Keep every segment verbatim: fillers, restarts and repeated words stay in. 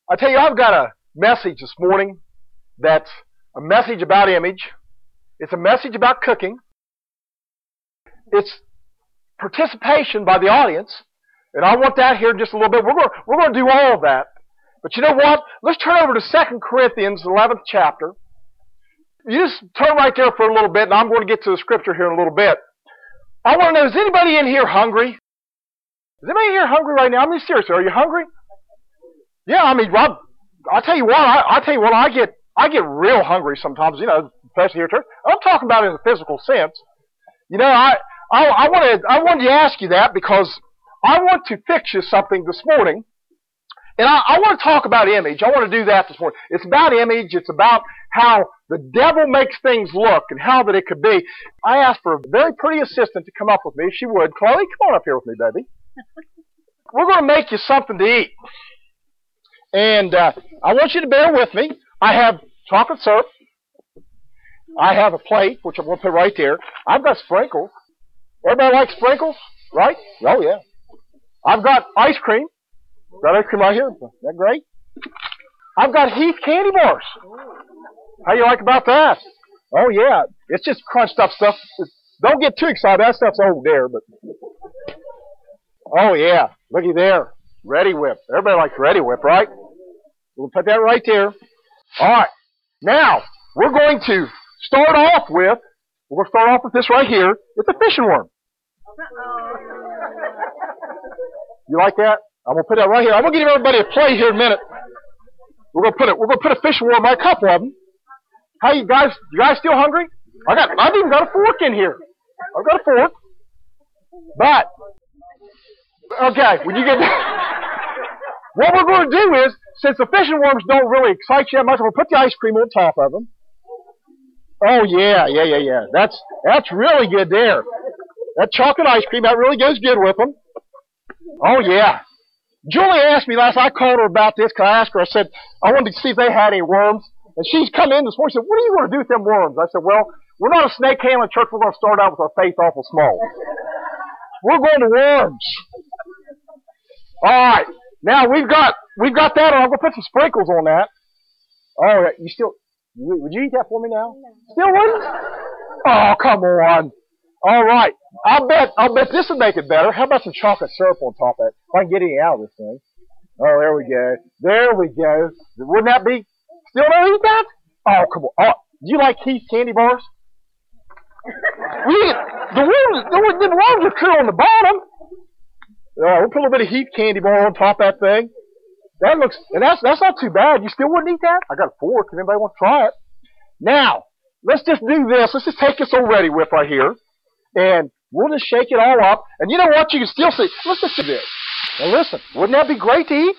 I tell you, I've got a message this morning that's a message about image. It's a message about cooking. It's participation by the audience, and I want that here in just a little bit. We're going, we're going to do all of that. But you know what? Let's turn over to Second Corinthians, eleventh chapter. You just turn right there for a little bit, and I'm going to get to the scripture here in a little bit. I want to know, is anybody in here hungry? Is anybody here hungry right now? I mean, seriously, are you hungry? Yeah, I mean, Rob, I'll tell you what, I, I'll tell you what, I get I get real hungry sometimes, you know, especially here at church. I'm talking about it in a physical sense. You know, I I, I wanted I wanted to ask you that because I want to fix you something this morning. And I, I want to talk about image. I want to do that this morning. It's about image. It's about how the devil makes things look and how that it could be. I asked for a very pretty assistant to come up with me, if she would. Chloe, come on up here with me, baby. We're going to make you something to eat. And uh, I want you to bear with me. I have chocolate syrup. I have a plate, which I'm going to put right there. I've got sprinkles. Everybody likes sprinkles, right? Oh, yeah. I've got ice cream. Got ice cream right here. Isn't that great? I've got Heath candy bars. How you like about that? Oh, yeah. It's just crunched up stuff. Don't get too excited. That stuff's over there. But oh, yeah. Looky there. Ready Whip. Everybody likes Ready Whip, right? We'll put that right there. All right. Now, we're going to start off with, we're going to start off with this right here. It's a fishing worm. You like that? I'm going to put that right here. I'm going to give everybody a plate here in a minute. We're going to put it. We're going to put a fishing worm right, a couple of them. How you guys? You guys still hungry? I got. I've even got a fork in here. I've got a fork. But okay, when you get what we're going to do is, since the fishing worms don't really excite you that much, we'll put the ice cream on top of them. Oh yeah, yeah, yeah, yeah. That's that's really good there. That chocolate ice cream, that really goes good with them. Oh yeah. Julie asked me last night, I called her about this, because I asked her, I said, I wanted to see if they had any worms. And she's come in this morning, she said, what do you want to do with them worms? I said, well, we're not a snake handling church, we're going to start out with our faith awful small. We're going to worms. Alright, now we've got, we've got that on, I'm going to put some sprinkles on that. Oh, you still, would you eat that for me now? No. Still wouldn't? Oh, come on. Alright, I'll bet, I'll bet this would make it better. How about some chocolate syrup on top of it? If I can get any out of this thing. Oh, there we go. There we go. Wouldn't that be, still don't eat that? Oh, come on. Oh, do you like Heath candy bars? we, the worms, the, the worms are clear on the bottom. Alright, we'll put a little bit of Heath candy bar on top of that thing. That looks, and that's, that's not too bad. You still wouldn't eat that? I got a fork if anybody wants to try it. Now, let's just do this. Let's just take this old Ready Whip right here. And we'll just shake it all up. And you know what? You can still see. Let's just do this. Now listen, wouldn't that be great to eat?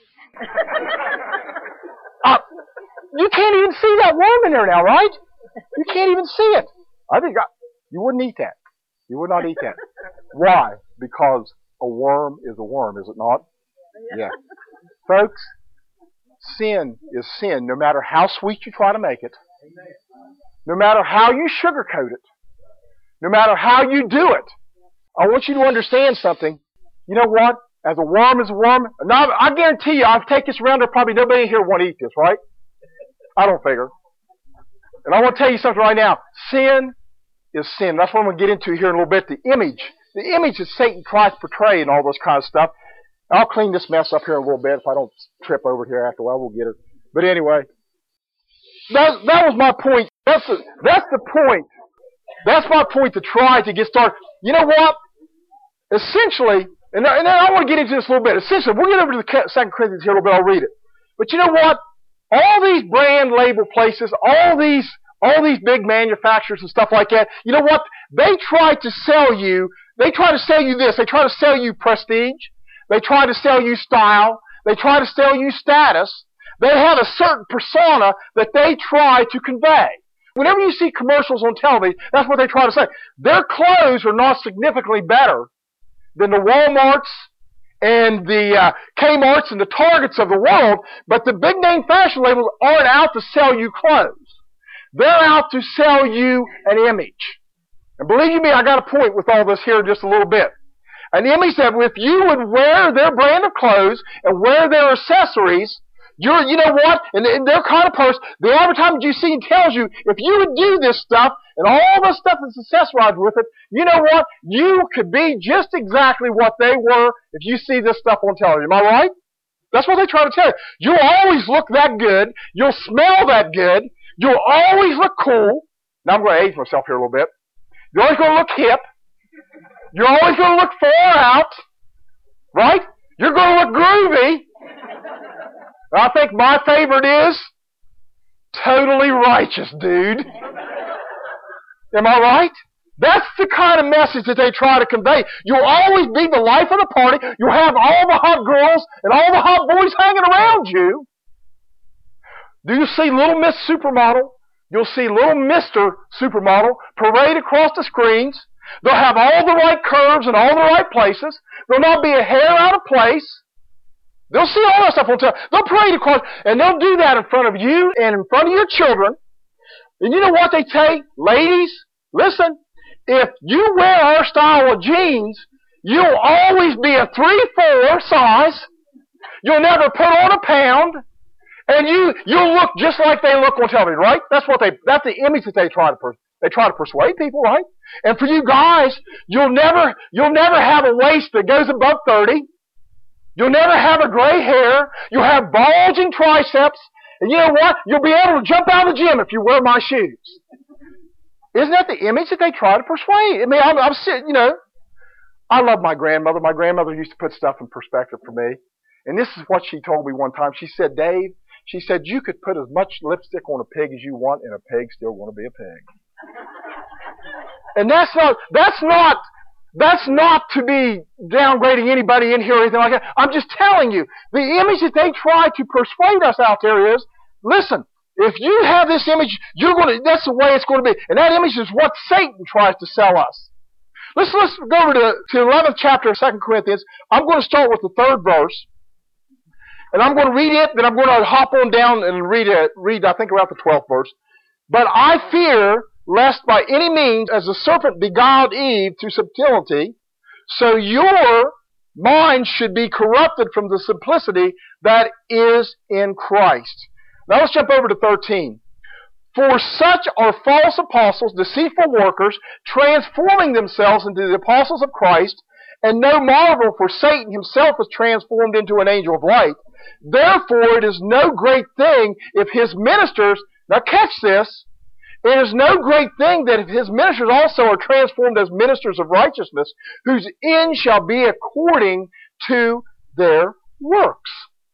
uh, you can't even see that worm in there now, right? You can't even see it. I think I, you wouldn't eat that. You would not eat that. Why? Because a worm is a worm, is it not? Yeah. Folks, sin is sin, no matter how sweet you try to make it. No matter how you sugarcoat it. No matter how you do it, I want you to understand something. You know what? As a worm is a worm. Now, I guarantee you, I'll take this around there, probably nobody here want to eat this, right? I don't figure. And I want to tell you something right now. Sin is sin. That's what I'm going to get into here in a little bit. The image. The image that Satan tries to portray and all this kind of stuff. I'll clean this mess up here in a little bit. If I don't trip over here after a while, we'll get her. But anyway, that, that was my point. That's the, that's the point. That's my point to try to get started. You know what? Essentially, and, and I want to get into this a little bit. Essentially, we'll get over to the Second Corinthians here a little bit. I'll read it. But you know what? All these brand label places, all these, all these big manufacturers and stuff like that, you know what? They try to sell you, they try to sell you this. They try to sell you prestige. They try to sell you style. They try to sell you status. They have a certain persona that they try to convey. Whenever you see commercials on television, that's what they try to say. Their clothes are not significantly better than the Walmarts and the uh, Kmarts and the Targets of the world, but the big name fashion labels aren't out to sell you clothes. They're out to sell you an image. And believe you me, I got a point with all this here in just a little bit. An image that if you would wear their brand of clothes and wear their accessories, You're, you know what? And, and they're kind of person, the advertisement you see tells you, if you would do this stuff, and all the stuff that's accessorized with it, you know what? You could be just exactly what they were if you see this stuff on television. Am I right? That's what they try to tell you. You'll always look that good. You'll smell that good. You'll always look cool. Now I'm going to age myself here a little bit. You're always going to look hip. You're always going to look far out. Right? You're going to look groovy. And I think my favorite is totally righteous, dude. Am I right? That's the kind of message that they try to convey. You'll always be the life of the party. You'll have all the hot girls and all the hot boys hanging around you. Do you see Little Miss Supermodel? You'll see Little Mister Supermodel parade across the screens. They'll have all the right curves in all the right places. There'll not be a hair out of place. They'll see all that stuff on television. They'll parade across, and they'll do that in front of you and in front of your children. And you know what they say? Ladies, listen, if you wear our style of jeans, you'll always be a three four size. You'll never put on a pound. And you, you'll look just like they look on television, right? That's what they, that's the image that they try to, per, they try to persuade people, right? And for you guys, you'll never, you'll never have a waist that goes above thirty. You'll never have a gray hair. You'll have bulging triceps. And you know what? You'll be able to jump out of the gym if you wear my shoes. Isn't that the image that they try to persuade? I mean, I'm, I'm sitting, you know, I love my grandmother. My grandmother used to put stuff in perspective for me. And this is what she told me one time. She said, Dave, she said, you could put as much lipstick on a pig as you want, and a pig's still going to be a pig. And that's not, that's not, that's not to be downgrading anybody in here or anything like that. I'm just telling you, the image that they try to persuade us out there is, listen, if you have this image, you're going to, that's the way it's going to be. And that image is what Satan tries to sell us. Let's, let's go over to, to the eleventh chapter of Second Corinthians. I'm going to start with the third verse. And I'm going to read it, then I'm going to hop on down and read it, read, I think, around the twelfth verse. But I fear, lest by any means, as the serpent beguiled Eve through subtlety, so your mind should be corrupted from the simplicity that is in Christ. Now let's jump over to thirteen. For such are false apostles, deceitful workers, transforming themselves into the apostles of Christ, and no marvel, for Satan himself is transformed into an angel of light. Therefore it is no great thing if his ministers, now catch this, it is no great thing that if his ministers also are transformed as ministers of righteousness, whose end shall be according to their works.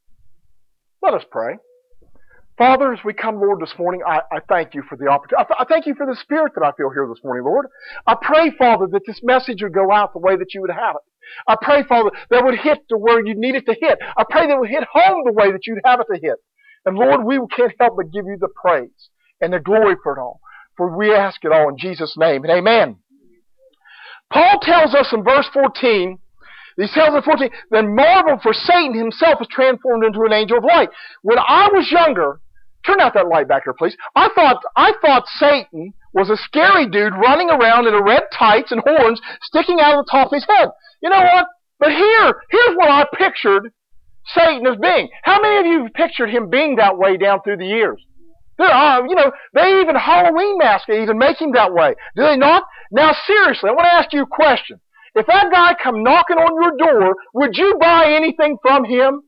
Let us pray. Father, as we come, Lord, this morning, I, I thank you for the opportunity. I, th- I thank you for the spirit that I feel here this morning, Lord. I pray, Father, that this message would go out the way that you would have it. I pray, Father, that it would hit to where you need it to hit. I pray that it would hit home the way that you'd have it to hit. And Lord, we can't help but give you the praise and the glory for it all. For we ask it all in Jesus' name, and amen. Paul tells us in verse fourteen, he tells in fourteen, then marvel, for Satan himself is transformed into an angel of light. When I was younger, turn out that light back here, please. I thought I thought Satan was a scary dude running around in a red tights and horns sticking out of the top of his head. You know what? But here, here's what I pictured Satan as being. How many of you have pictured him being that way down through the years? There are, you know, they even Halloween masks even make him that way. Do they not? Now seriously, I want to ask you a question. If that guy come knocking on your door, would you buy anything from him?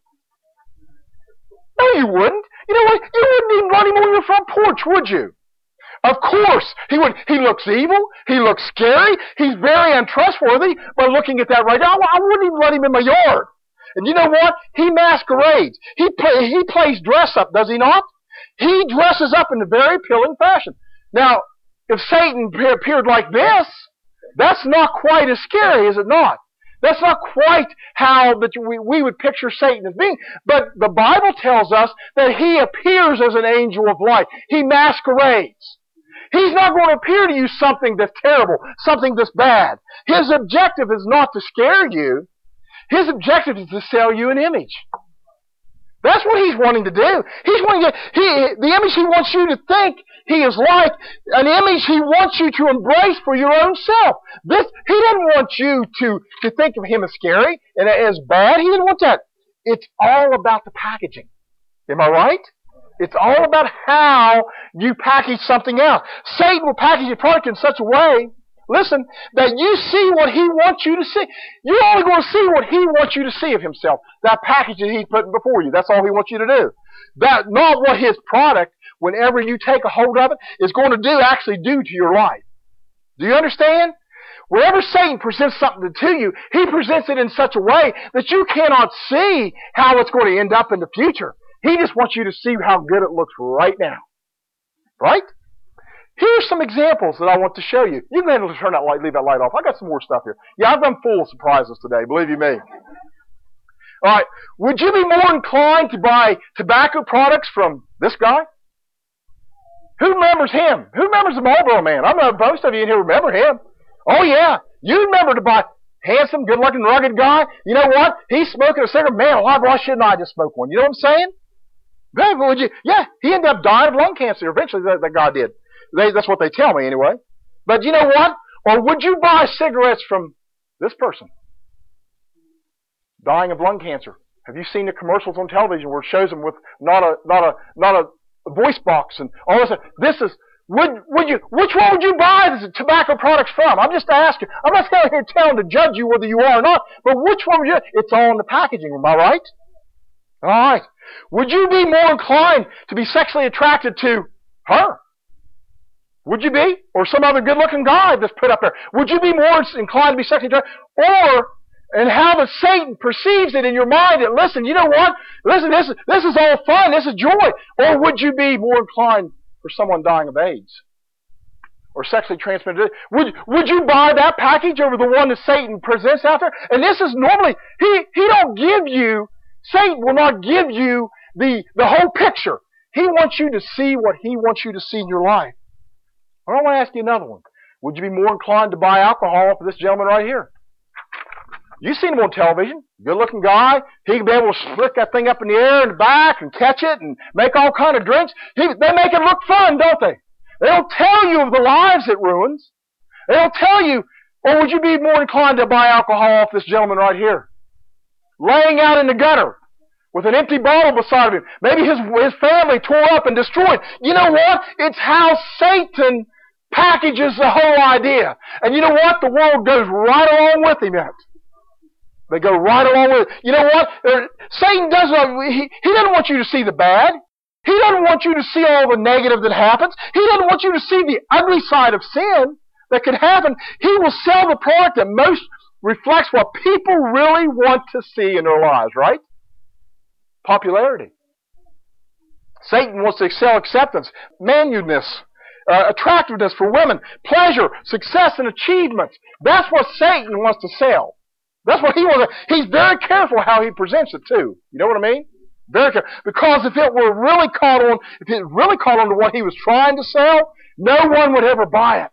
No, you wouldn't. You know what? You wouldn't even let him on your front porch, would you? Of course, he would. He looks evil. He looks scary. He's very untrustworthy. But looking at that right now, I wouldn't even let him in my yard. And you know what? He masquerades. He play, he plays dress up, does he not? He dresses up in a very appealing fashion. Now, if Satan appeared like this, that's not quite as scary, is it not? That's not quite how that we, we would picture Satan as being. But the Bible tells us that he appears as an angel of light. He masquerades. He's not going to appear to you something that's terrible, something that's bad. His objective is not to scare you. His objective is to sell you an image. That's what he's wanting to do. He's wanting to, he, the image he wants you to think he is like, an image he wants you to embrace for your own self. This, he didn't want you to, to think of him as scary and as bad. He didn't want that. It's all about the packaging. Am I right? It's all about how you package something else. Satan will package a product in such a way, listen, that you see what he wants you to see. You're only going to see what he wants you to see of himself. That package that he's putting before you. That's all he wants you to do. That, not what his product, whenever you take a hold of it, is going to do, actually do to your life. Do you understand? Whenever Satan presents something to you, he presents it in such a way that you cannot see how it's going to end up in the future. He just wants you to see how good it looks right now. Right? Here's some examples that I want to show you. You can go ahead and turn that light, leave that light off. I got some more stuff here. Yeah, I've been full of surprises today, believe you me. All right. Would you be more inclined to buy tobacco products from this guy? Who remembers him? Who remembers the Marlboro Man? I know most of you in here remember him. Oh, yeah. You remember to buy handsome, good-looking, rugged guy. You know what? He's smoking a cigarette. Man, why shouldn't I just smoke one? You know what I'm saying? Would you? Yeah, he ended up dying of lung cancer eventually, that, that guy did. They, that's what they tell me anyway. But you know what? Or would you buy cigarettes from this person? Dying of lung cancer. Have you seen the commercials on television where it shows them with not a not a not a voice box and all this? This is would would you which one would you buy the tobacco products from? I'm just asking. I'm not standing here telling to judge you whether you are or not. But which one would you? It's all in the packaging. Am I right? All right. Would you be more inclined to be sexually attracted to her? Would you be? Or some other good-looking guy that's put up there? Would you be more inclined to be sexually attracted? Or, and how the Satan perceives it in your mind that, listen, you know what? Listen, this is, this is all fun. This is joy. Or would you be more inclined for someone dying of AIDS? Or sexually transmitted? Would, would you buy that package over the one that Satan presents out there? And this is normally, he, he don't give you, Satan will not give you the, the whole picture. He wants you to see what he wants you to see in your life. I want to ask you another one. Would you be more inclined to buy alcohol for this gentleman right here? You've seen him on television. Good-looking guy. He can be able to flick that thing up in the air in the back and catch it and make all kind of drinks. He, they make it look fun, don't they? They don't tell you of the lives it ruins. They don't tell you, or would you be more inclined to buy alcohol off this gentleman right here? Laying out in the gutter with an empty bottle beside of him. Maybe his, his family tore up and destroyed. You know what? It's how Satan packages the whole idea. And you know what? The world goes right along with him. They go right along with it. You know what? Satan doesn't, he, he doesn't want you to see the bad. He doesn't want you to see all the negative that happens. He doesn't want you to see the ugly side of sin that could happen. He will sell the product that most reflects what people really want to see in their lives, right? Popularity. Satan wants to sell acceptance, manliness, uh, attractiveness for women, pleasure, success, and achievements. That's what Satan wants to sell. That's what he wants to. He's very careful how he presents it too. You know what I mean? Very careful. Because if it were really caught on, if it really caught on to what he was trying to sell, no one would ever buy it.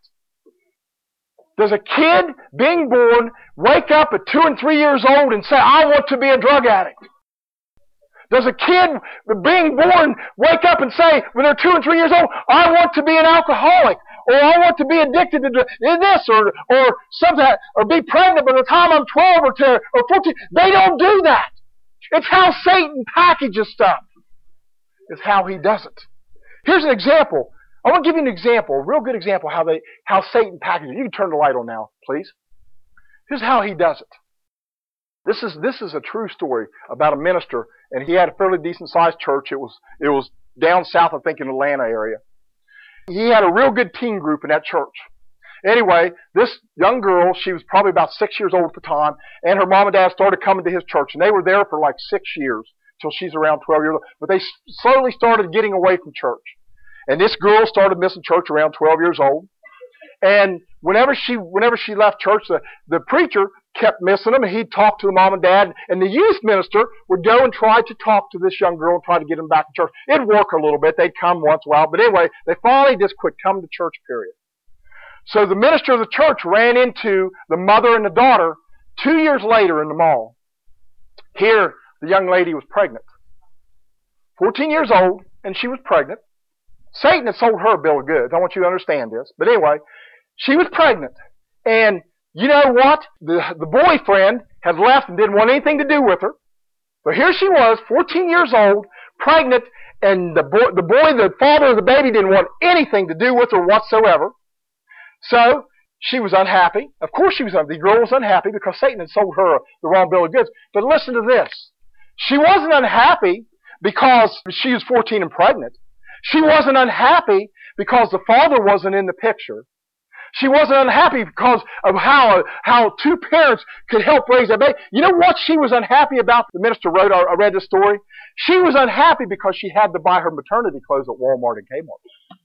Does a kid being born wake up at two and three years old and say, "I want to be a drug addict"? Does a kid being born wake up and say, when they're two and three years old, "I want to be an alcoholic," or "I want to be addicted to this," or or something, or be pregnant by the time I'm twelve or ten or fourteen? They don't do that. It's how Satan packages stuff. It's how he does it. Here's an example. I want to give you an example, a real good example how they how Satan packages it. You can turn the light on now, please. Here's how he does it. This is this is a true story about a minister, and he had a fairly decent sized church. It was it was down south, I think, in the Atlanta area. He had a real good teen group in that church. Anyway, this young girl, she was probably about six years old at the time, and her mom and dad started coming to his church, and they were there for like six years till she's around twelve years old. But they slowly started getting away from church, and this girl started missing church around twelve years old. And whenever she whenever she left church, the, the preacher kept missing them, and he'd talk to the mom and dad, and the youth minister would go and try to talk to this young girl and try to get them back to church. It'd work a little bit. They'd come once in a while. But anyway, they finally just quit coming to church, period. So the minister of the church ran into the mother and the daughter two years later in the mall. Here, the young lady was pregnant. fourteen years old, and she was pregnant. Satan had sold her a bill of goods. I want you to understand this. But anyway, she was pregnant. And you know what? The, the boyfriend had left and didn't want anything to do with her. So here she was, fourteen years old, pregnant, and the boy, the boy, the father of the baby didn't want anything to do with her whatsoever. So she was unhappy. Of course she was unhappy. The girl was unhappy because Satan had sold her the wrong bill of goods. But listen to this. She wasn't unhappy because she was fourteen and pregnant. She wasn't unhappy because the father wasn't in the picture. She wasn't unhappy because of how how two parents could help raise that baby. You know what she was unhappy about? The minister wrote, I read the story. She was unhappy because she had to buy her maternity clothes at Walmart and Kmart.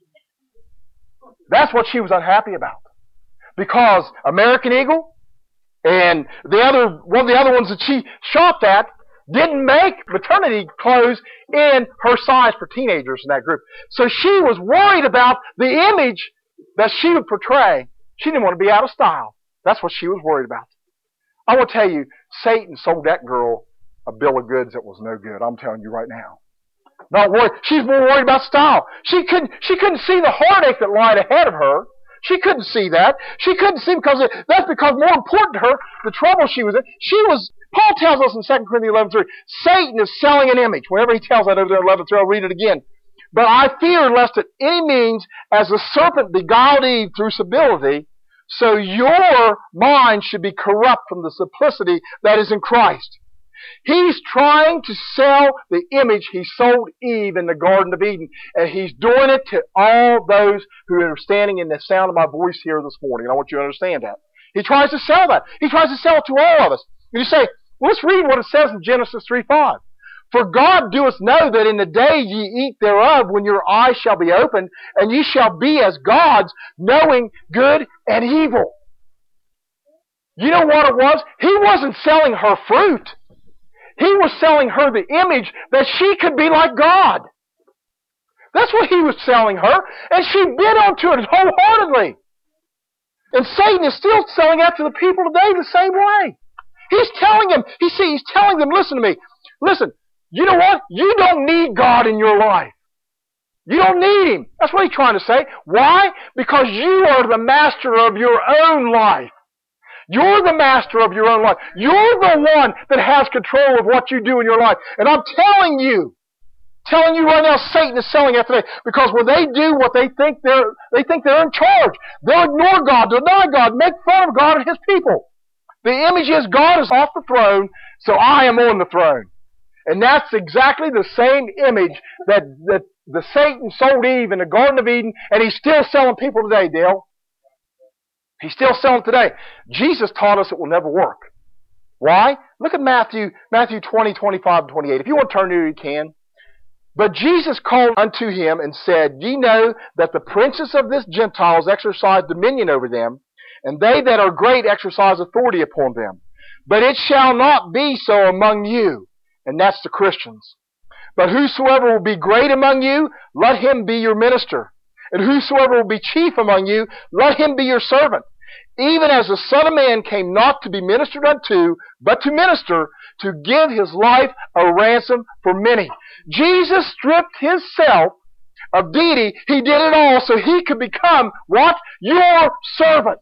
That's what she was unhappy about. Because American Eagle and the other one of the other ones that she shopped at didn't make maternity clothes in her size for teenagers in that group. So she was worried about the image that she would portray. She didn't want to be out of style. That's what she was worried about. I will tell you, Satan sold that girl a bill of goods that was no good. I'm telling you right now. Not worried. She's more worried about style. She couldn't, she couldn't see the heartache that lied ahead of her. She couldn't see that. She couldn't see because it, that's because more important to her, the trouble she was in. She was, Paul tells us in Second Corinthians eleven three, Satan is selling an image. Whenever he tells that over there in eleven three, I'll read it again. But I fear lest at any means, as the serpent beguiled Eve through subtlety, so your mind should be corrupt from the simplicity that is in Christ. He's trying to sell the image he sold Eve in the Garden of Eden. And he's doing it to all those who are standing in the sound of my voice here this morning. And I want you to understand that. He tries to sell that. He tries to sell it to all of us. And you say, well, let's read what it says in Genesis three five. For God doeth know that in the day ye eat thereof, when your eyes shall be opened, and ye shall be as gods, knowing good and evil. You know what it was? He wasn't selling her fruit. He was selling her the image that she could be like God. That's what he was selling her. And she bit onto it wholeheartedly. And Satan is still selling that to the people today the same way. He's telling them, he see, he's telling them, listen to me. Listen, you know what? You don't need God in your life. You don't need Him. That's what he's trying to say. Why? Because you are the master of your own life. You're the master of your own life. You're the one that has control of what you do in your life. And I'm telling you, telling you right now, Satan is selling that today. Because when they do what they think they're, they think they're in charge. They'll ignore God, deny God, make fun of God and His people. The image is God is off the throne, so I am on the throne. And that's exactly the same image that, that the Satan sold Eve in the Garden of Eden, and he's still selling people today, Dale. He's still selling today. Jesus taught us it will never work. Why? Look at Matthew, Matthew twenty, twenty-five, and twenty-eight. If you want to turn to it, you can. But Jesus called unto him and said, Ye know that the princes of this Gentiles exercise dominion over them, and they that are great exercise authority upon them. But it shall not be so among you. And that's the Christians. But whosoever will be great among you, let him be your minister. And whosoever will be chief among you, let him be your servant. Even as the Son of Man came not to be ministered unto, but to minister, to give his life a ransom for many. Jesus stripped himself of deity. He did it all so he could become what? Your servant.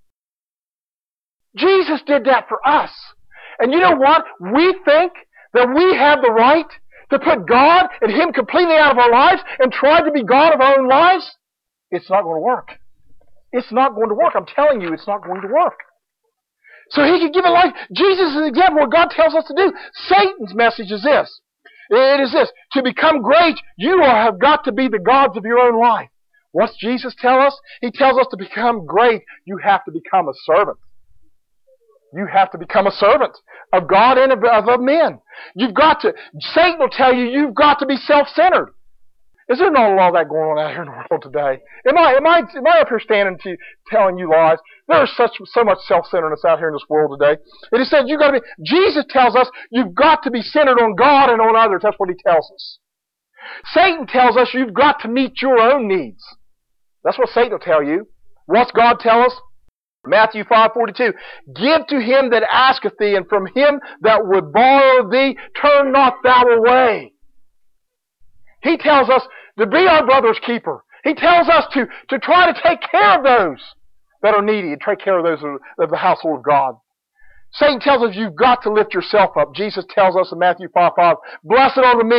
Jesus did that for us. And you know what? We think that we have the right to put God and Him completely out of our lives and try to be God of our own lives. It's not going to work. It's not going to work. I'm telling you, it's not going to work. So He could give a life. Jesus is an example of what God tells us to do. Satan's message is this. It is this. To become great, you have got to be the gods of your own life. What's Jesus tell us? He tells us to become great, you have to become a servant. You have to become a servant of God and of, of men. You've got to, Satan will tell you, you've got to be self-centered. Is there not all that going on out here in the world today? Am I, am I, am I up here standing to telling you lies? There is such, so much self-centeredness out here in this world today. It is said you've got to be, Jesus tells us you've got to be centered on God and on others. That's what He tells us. Satan tells us you've got to meet your own needs. That's what Satan will tell you. What's God tell us? Matthew five forty-two, give to him that asketh thee, and from him that would borrow thee, turn not thou away. He tells us to be our brother's keeper. He tells us to, to try to take care of those that are needy and take care of those of the household of God. Satan tells us you've got to lift yourself up. Jesus tells us in Matthew five five, blessed are the meek,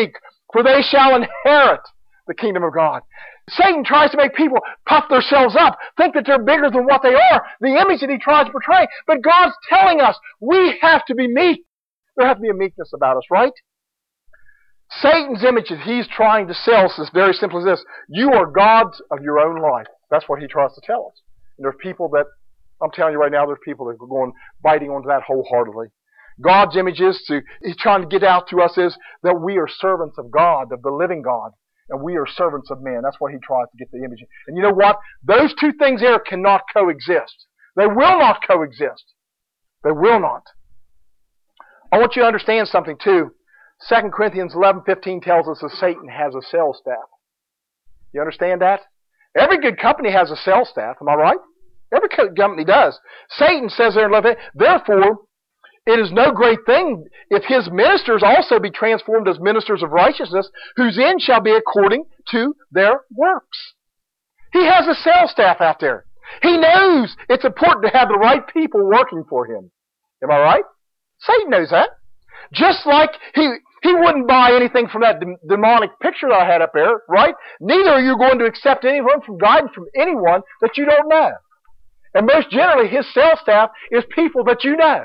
for they shall inherit the kingdom of God. Satan tries to make people puff themselves up, think that they're bigger than what they are, the image that he tries to portray. But God's telling us we have to be meek. There has to be a meekness about us, right? Satan's image that he's trying to sell us is very simple as this. You are gods of your own life. That's what he tries to tell us. And there are people that, I'm telling you right now, there's people that are going, biting onto that wholeheartedly. God's image is to, he's trying to get out to us is that we are servants of God, of the living God, and we are servants of men. That's what he tries to get the image. And you know what? Those two things there cannot coexist. They will not coexist. They will not. I want you to understand something too. Second Corinthians eleven fifteen tells us that Satan has a sales staff. You understand that? Every good company has a sales staff. Am I right? Every company does. Satan says there in eleven, therefore, it is no great thing if his ministers also be transformed as ministers of righteousness, whose end shall be according to their works. He has a sales staff out there. He knows it's important to have the right people working for him. Am I right? Satan knows that. Just like he he wouldn't buy anything from that de- demonic picture that I had up there, right? Neither are you going to accept anyone from guidance from anyone that you don't know. And most generally, his sales staff is people that you know.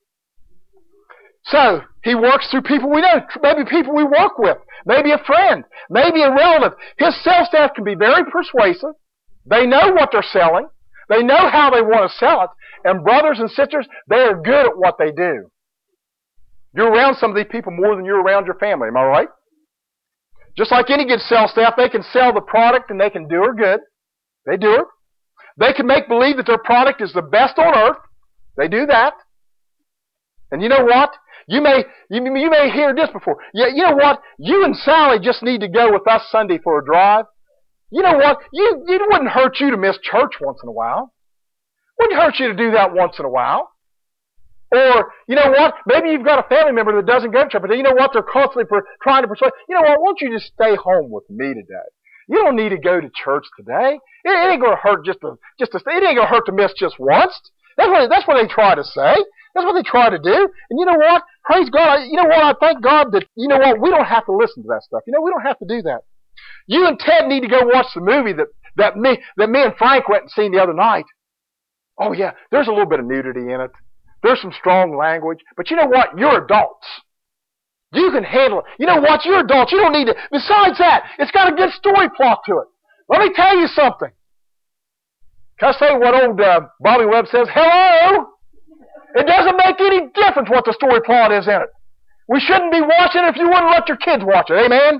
So, he works through people we know, maybe people we work with, maybe a friend, maybe a relative. His sales staff can be very persuasive. They know what they're selling. They know how they want to sell it. And brothers and sisters, they are good at what they do. You're around some of these people more than you're around your family, am I right? Just like any good sales staff, they can sell the product and they can do her good. They do it. They can make believe that their product is the best on earth. They do that. And you know what? You may you, you may hear this before. Yeah, you know what? You and Sally just need to go with us Sunday for a drive. You know what? You, it wouldn't hurt you to miss church once in a while. It wouldn't hurt you to do that once in a while. Or, you know what? Maybe you've got a family member that doesn't go to church, but you know what? They're constantly per, trying to persuade. You know what? Why don't you just stay home with me today? You don't need to go to church today. It, it ain't going to hurt just to just to. It ain't going to hurt to miss just once. That's what that's what they try to say. That's what they try to do. And you know what? Praise God. You know what? I thank God that, you know what? We don't have to listen to that stuff. You know, we don't have to do that. You and Ted need to go watch the movie that, that, me, that me and Frank went and seen the other night. Oh, yeah. There's a little bit of nudity in it. There's some strong language. But you know what? You're adults. You can handle it. You know what? You're adults. You don't need to. Besides that, it's got a good story plot to it. Let me tell you something. Can I say what old uh, Bobby Webb says? Hello? It doesn't make any difference what the story plot is in it. We shouldn't be watching it if you wouldn't let your kids watch it. Amen?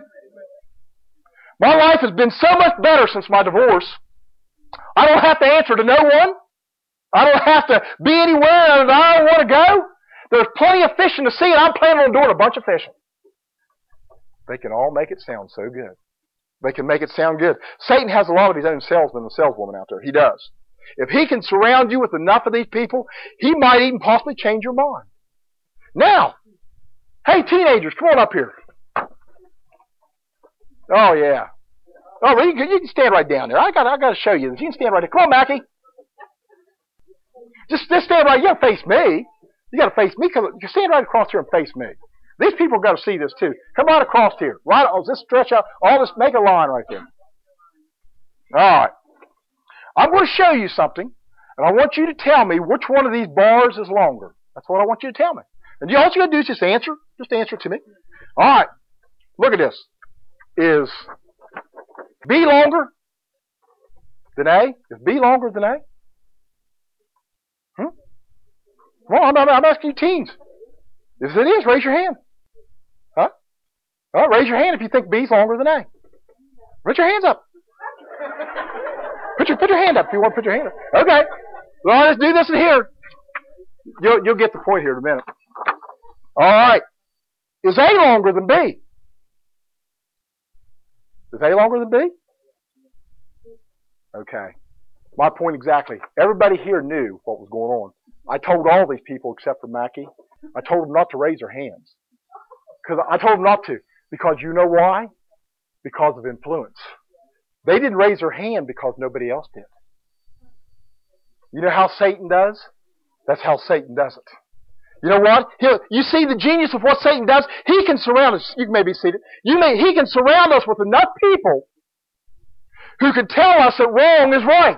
My life has been so much better since my divorce. I don't have to answer to no one. I don't have to be anywhere that I don't want to go. There's plenty of fishing to see, and I'm planning on doing a bunch of fishing. They can all make it sound so good. They can make it sound good. Satan has a lot of his own salesmen and saleswomen out there. He does. If he can surround you with enough of these people, he might even possibly change your mind. Now, hey teenagers, come on up here. Oh yeah. Oh, you can, you can stand right down there. I got I got to show you this. You can stand right there. Come on, Mackie. Just, just stand right. You got to face me. You got to face me. Come, you stand right across here and face me. These people got to see this too. Come right across here. Right. Oh, just stretch out. All this. Make a line right there. All right. I'm going to show you something, and I want you to tell me which one of these bars is longer. That's what I want you to tell me. And all you got to do is just answer. Just answer to me. All right. Look at this. Is B longer than A? Is B longer than A? Hmm? Well, I'm, I'm asking you teens. If it is, raise your hand. Huh? Well, raise your hand if you think B's longer than A. Raise your hands up. Put your, put your hand up if you want to put your hand up. Okay. Well, let's do this in here. You'll, you'll get the point here in a minute. All right. Is A longer than B? Is A longer than B? Okay. My point exactly. Everybody here knew what was going on. I told all these people except for Mackie, I told them not to raise their hands. Because I told them not to. Because you know why? Because of influence. They didn't raise their hand because nobody else did. You know how Satan does? That's how Satan does it. You know what? He'll, you see the genius of what Satan does? He can surround us. You may be seated. You may, he can surround us with enough people who can tell us that wrong is right.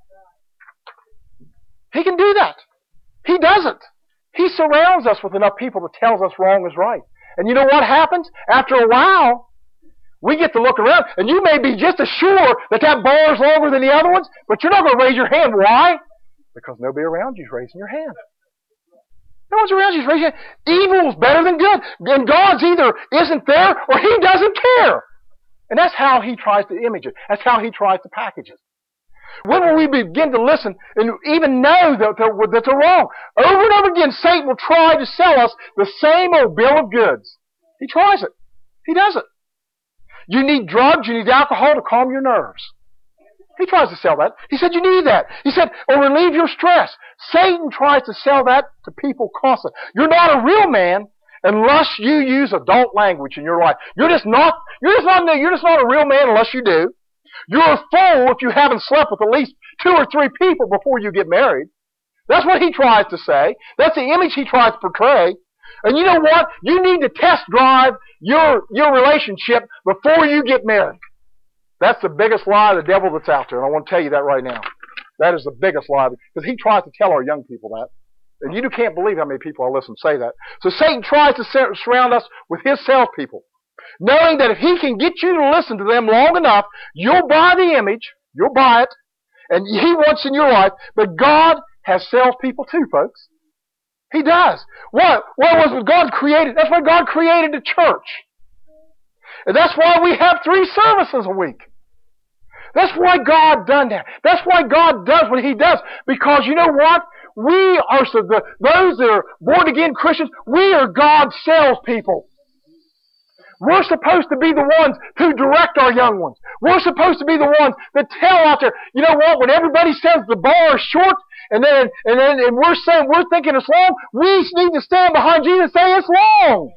He can do that. He doesn't. He surrounds us with enough people that tells us wrong is right. And you know what happens? After a while, we get to look around, and you may be just as sure that that bar is longer than the other ones, but you're not going to raise your hand. Why? Because nobody around you is raising your hand. No one's around you is raising your hand. Evil is better than good. And God's either isn't there or He doesn't care. And that's how He tries to image it. That's how He tries to package it. When will we begin to listen and even know that they're, that they're wrong? Over and over again, Satan will try to sell us the same old bill of goods. He tries it. He does it. You need drugs, you need alcohol to calm your nerves. He tries to sell that. He said you need that. He said, or relieve your stress. Satan tries to sell that to people constantly. You're not a real man unless you use adult language in your life. You're just not, you're just not, you're just not a real man unless you do. You're a fool if you haven't slept with at least two or three people before you get married. That's what he tries to say. That's the image he tries to portray. And you know what? You need to test drive your, your relationship before you get married. That's the biggest lie of the devil that's out there. And I want to tell you that right now. That is the biggest lie. Because he tries to tell our young people that. And you can't believe how many people I listen say that. So Satan tries to surround us with his salespeople. Knowing that if he can get you to listen to them long enough, you'll buy the image, you'll buy it, and he wants in your life. But God has salespeople too, folks. He does. What? What was what God created? That's why God created the church. And that's why we have three services a week. That's why God done that. That's why God does what He does. Because you know what? We are, so the, those that are born again Christians, we are God's salespeople. We're supposed to be the ones who direct our young ones. We're supposed to be the ones that tell out there, you know what, when everybody says the bar is short, and then and then and we're saying we're thinking it's long, we need to stand behind Jesus and say it's long.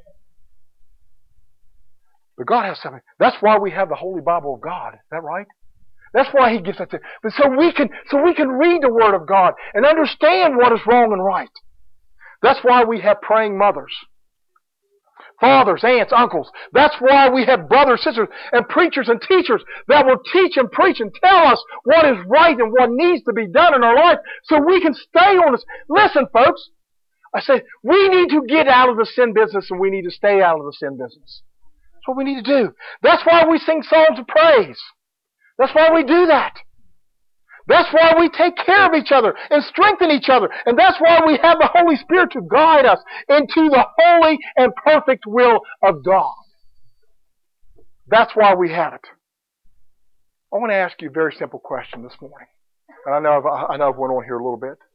But God has something. That's why we have the Holy Bible of God. Is that right? That's why He gives that to us. But so we can so we can read the Word of God and understand what is wrong and right. That's why we have praying mothers. Fathers, aunts, uncles. That's why we have brothers, sisters, and preachers and teachers that will teach and preach and tell us what is right and what needs to be done in our life so we can stay on this. Listen, folks. I say, we need to get out of the sin business and we need to stay out of the sin business. That's what we need to do. That's why we sing songs of praise. That's why we do that. That's why we take care of each other and strengthen each other. And that's why we have the Holy Spirit to guide us into the holy and perfect will of God. That's why we have it. I want to ask you a very simple question this morning. And I know I've, I know I've went on here a little bit.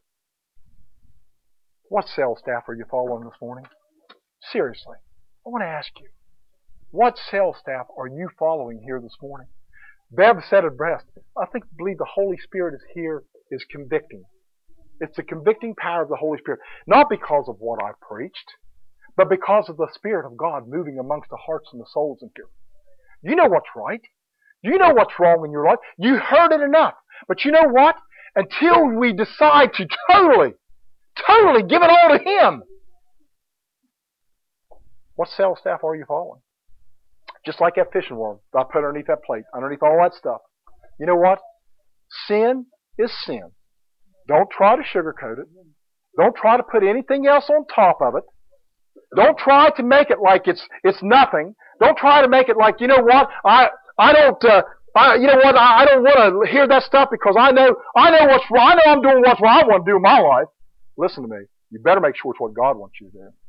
What sales staff are you following this morning? Seriously, I want to ask you. What sales staff are you following here this morning? Bev said it best. I think, believe the Holy Spirit is here, is convicting. It's the convicting power of the Holy Spirit. Not because of what I preached, but because of the Spirit of God moving amongst the hearts and the souls in here. You know what's right. You know what's wrong in your life. You heard it enough. But you know what? Until we decide to totally, totally give it all to Him, what sales staff are you following? Just like that fishing worm I put underneath that plate, underneath all that stuff. You know what? Sin is sin. Don't try to sugarcoat it. Don't try to put anything else on top of it. Don't try to make it like it's it's nothing. Don't try to make it like, you know what? I I don't uh, I you know what? I, I don't want to hear that stuff because I know I know what's wrong. I know I'm doing what's wrong. I want to do in my life. Listen to me. You better make sure it's what God wants you to do.